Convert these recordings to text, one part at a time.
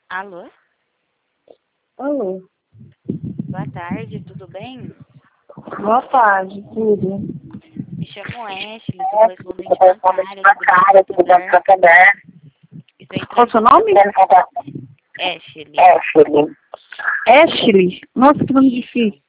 Alô? Alô, Boa tarde, tudo bem? boa tarde, tudo. Me chamo Ashley, sou correspondente bancária do Banco Santander. Estou Qual o entrando seu em nome? Ashley. Ashley. Nossa, que nome difícil.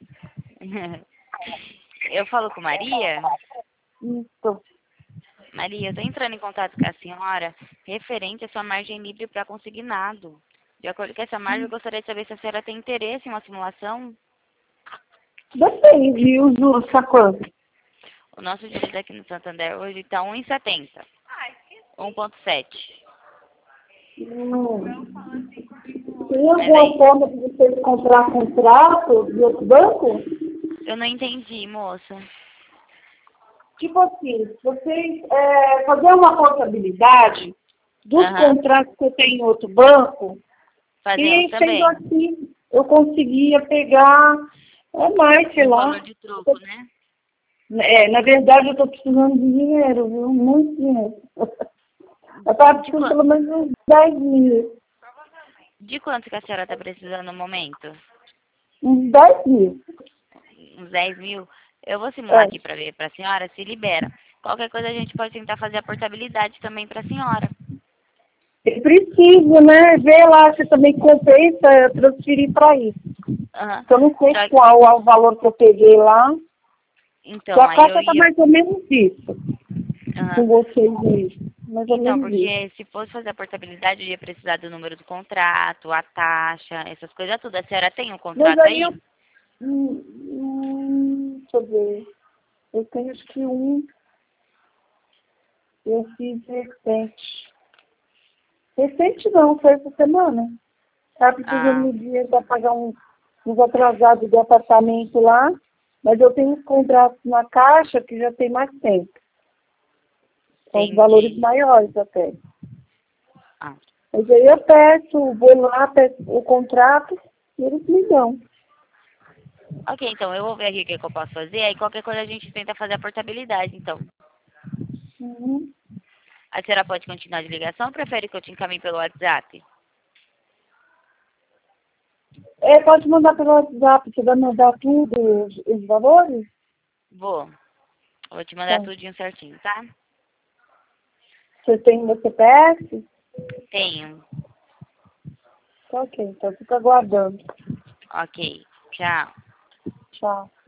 Eu falo com Maria? Isso. Maria, eu estou entrando em contato com a senhora referente à sua margem livre para consignado. De acordo com essa margem, eu gostaria de saber se a senhora tem interesse em uma simulação. Depende, o juros está quanto? O nosso juros aqui no Santander hoje está 1,70. 1,7. Tem Mas aí, alguma forma de vocês comprar contrato de outro banco? eu não entendi, moça. Tipo assim, vocês fazer uma contabilidade dos Aham. contratos que eu tenho em outro banco, Fazemos e sendo também. assim, eu conseguia pegar mais, sei Um lá. valor de troco, né? Na verdade, eu estou precisando de dinheiro, viu? Muito dinheiro. Eu estava De, precisando quan- pelo menos uns 10 mil. de quanto que a senhora está precisando no momento? Uns 10 mil. Uns 10 mil? Eu vou simular É. aqui para ver para a senhora se libera. Qualquer coisa a gente pode tentar fazer a portabilidade também para a senhora. Eu preciso, né? Ver lá se também compensa transferir para isso. Aham. Eu não sei Só- qual é o valor que eu peguei lá. Que Então, a aí eu caixa está ia. mais ou menos isso. Aham. Com vocês aí. Mais ou Então, menos isso. porque se fosse fazer a portabilidade, eu ia precisar do número do contrato, a taxa, essas coisas tudo. A senhora tem um Mas contrato aí aí? eu. Deixa eu ver. Eu tenho acho que um. Eu fiz recente. Recente não, foi essa semana. Estava precisando Ah, de dinheiro para pagar uns atrasados do apartamento lá, mas eu tenho uns contratos na caixa que já tem mais tempo. São os valores entendi. maiores até. Ah, Mas aí eu peço, vou lá, peço o contrato e eles me dão. ok, então eu vou ver aqui o que que eu posso fazer. Aí qualquer coisa a gente tenta fazer a portabilidade, então. Uhum. A senhora pode continuar de ligação ou prefere que eu te encaminhe pelo WhatsApp? Pode mandar pelo WhatsApp, você vai mandar tudo, os valores? Vou. Vou te mandar Tá. tudinho certinho, tá? Você tem meu CPF? Tenho. Tá ok, então fica aguardando. Ok. Tchau. Tchau.